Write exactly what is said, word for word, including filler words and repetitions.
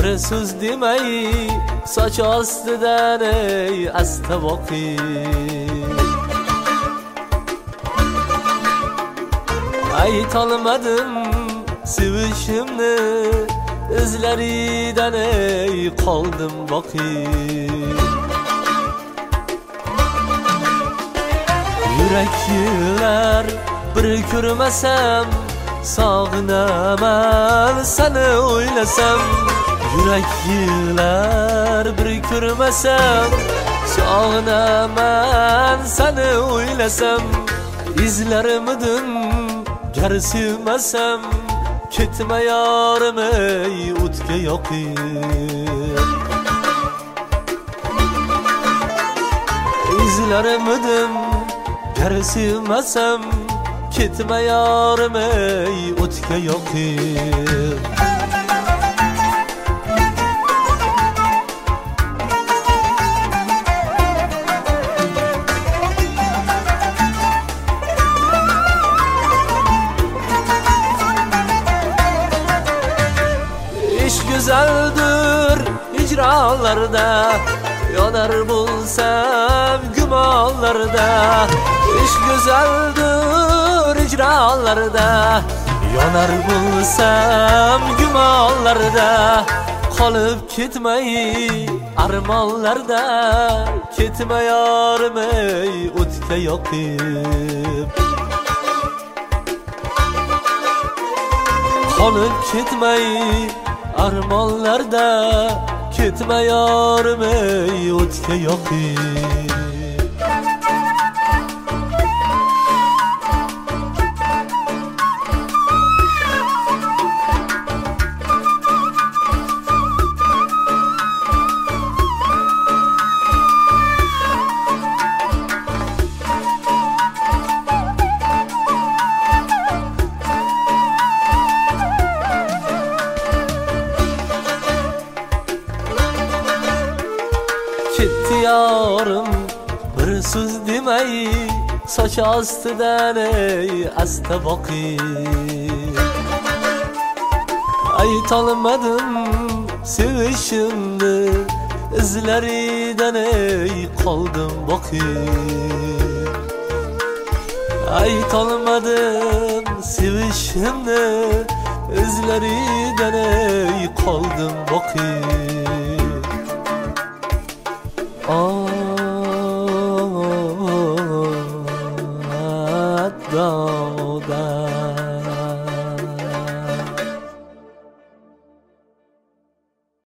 bir söz demey soch ostidan ey asta boqib aytolmadim sevishimni izlaridan ey qoldim boqib yurak yillar bir ko'rmasam sog'inaman seni o'ylasam yurak yillar bir ko'rmasam sog'inaman seni o'ylasam izlarimdan gar sevmasam ketma yorim ey o'tga yoqib izlarimdan gar sevmasam ketma yorim ey o'tga yoqib ish go'zaldir hijronlarda yonar bo'lsam gumonlarda ish go'zaldir hijronlarda yonar bo'lsam gumonlarda qolib ketmay armonlarda ketma yorim ey o'tga yoqib qolib ketmay armonlarda ketma yorim ey o'tga yoqib ketdi yorim bir so'z demay soch ostidan ey asta boqib aytolmadim sevishimni izlaridan ey qoldim boqib aytolmadim sevishimni izlaridan ey qoldim boqib Oh,